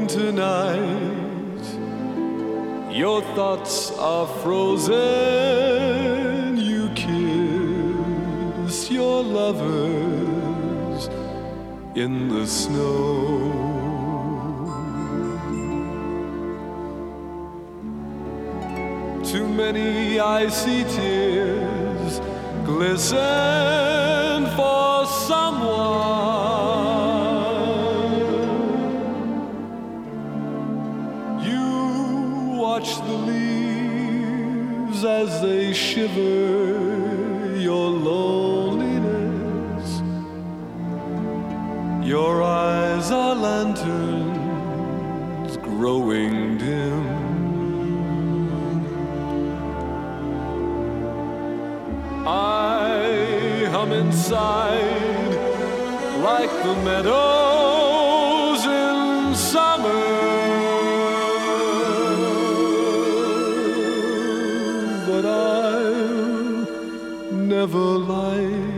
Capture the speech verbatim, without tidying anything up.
winter night, your thoughts are frozen. You kiss your lovers in the snow. Too many icy tears glisten for someone. You watch the leaves as they shiver your loneliness. Your eyes are lanterns growing dim. I hum inside like the meadows in summer, but I'll never like